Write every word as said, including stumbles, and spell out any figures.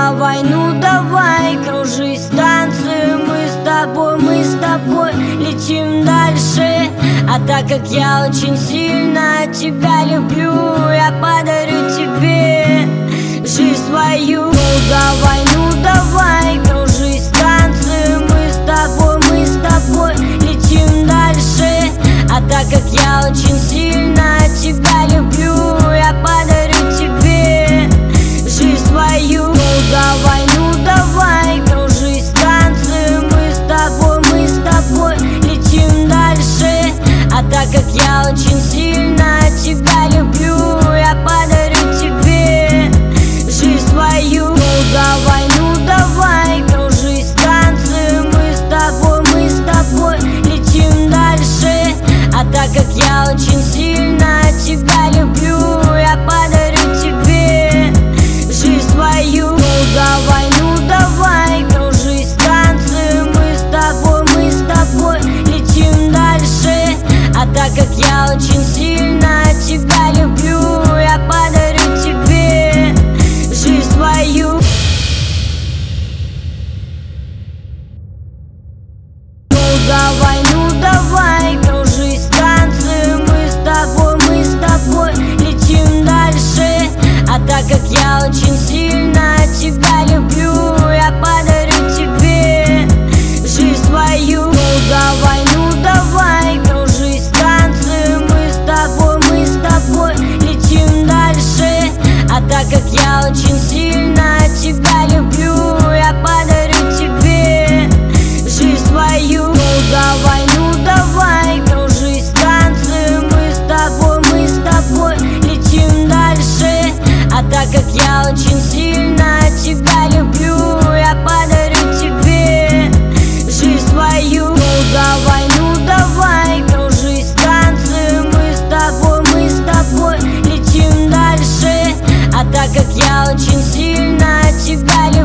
давай, ну давай, кружи станцию. Мы с тобой, мы с тобой летим дальше. А так как я очень сильно тебя люблю, я подарю тебе жизнь свою. Ну давай, ну давай, кружи станцию. Мы с тобой, мы с тобой летим дальше. А так как я очень сильно тебя люблю, я подарю тебе жизнь свою. Ну давай, ну давай, кружи станцию. Мы с тобой, мы с тобой летим дальше. А так как я очень сильно тебя люблю, я подарю тебе жизнь свою. Ну давай, ну давай, кружи станцию. Мы с тобой, мы с тобой летим дальше. А так как я очень сильно тебя люблю, я подарю тебе жизнь свою. Ну давай, ну давай, кружи станцию. Мы с тобой, мы с тобой летим дальше. А так как я очень сильно тебя люблю, я подарю тебе жизнь свою. Ну давай, ну давай, кружи станцию. Мы с тобой, мы с тобой летим дальше. А так как я очень сильно тебя люблю, я подарю тебе жизнь свою. Ну давай, ну давай, кружи станцию. Мы с тобой, мы с тобой летим дальше. А так как я очень сильно тебя люблю, я подарю тебе жизнь свою. Ну давай, ну давай, кружи станцию. Мы с тобой, мы с тобой летим дальше. А так как я очень сильно тебя люблю, я подарю тебе жизнь свою. Ну давай, ну давай, кружи станцию. Мы с тобой, мы с тобой летим дальше. А так как я очень сильно тебя люблю,